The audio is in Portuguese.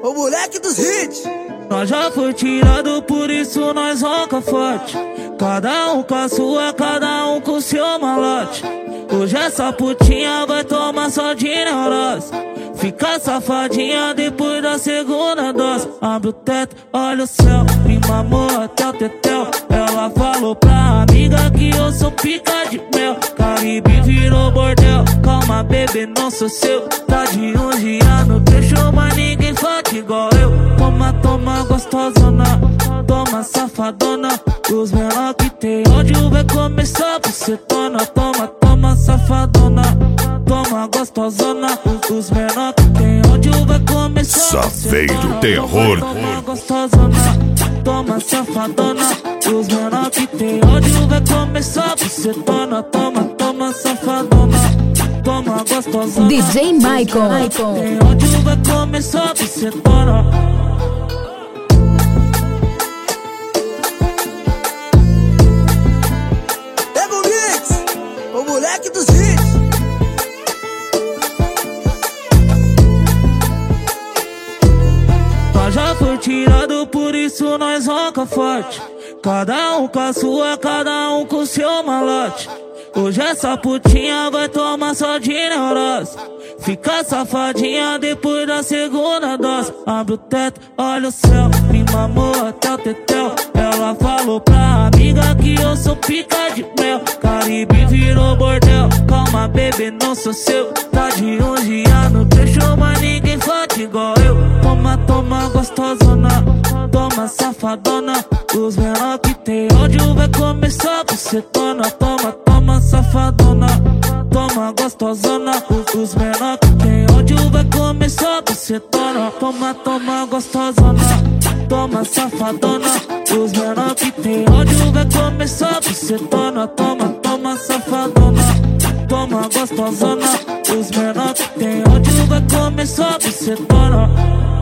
o moleque dos hits. Nós já foi tirado, por isso nós ronca forte. Cada um com a sua, cada um com o seu malote. Hoje essa putinha vai tomar só de neurose. Fica safadinha depois da segunda dose. Abre o teto, olha o céu, me mamou até o tetel. Ela falou pra amiga que eu sou pica de mel. Caribe virou bordel, calma bebê, não sou seu. Tá de 11 anos, deixou, mas ninguém fode igual eu. Toma, toma gostosona, toma safadona. Os menor que tem ódio vai começar por ser tona. Toma, toma safadona, toma gostosona. Os menor que tem ódio vai começar por ser tona. Saveiro Terror. Toma gostosona, toma safadona. Os menor que tem ódio vai começar por ser tona. Toma, toma safadona, toma gostosona. DJ Michael. Tem ódio vai começar por ser tona. O moleque dos hits. Nós já foi tirado, por isso nós ronca forte. Cada um com a sua, cada um com o seu malote. Hoje essa putinha vai tomar só de neurose. Fica safadinha depois da segunda dose. Abre o teto, olha o céu, me mamou até o tetel. Ela falou pra amiga que eu sou pica de mel. Caribe virou bordel, calma bebê, não sou seu. Tá de 11 anos, deixou, mas ninguém fode igual eu. Toma, toma gostosona, toma safadona. Os menor que tem ódio vai começar por ser tona. Toma, toma safadona, toma gostosona. Os menor que tem ódio vai começar por ser tona. Toma, toma gostosona, toma safadona. Os menor que tem ódio vai começar por ser tona. Toma, toma safadona, toma gostosona. Os menor que tem ódio vai começar por ser tona.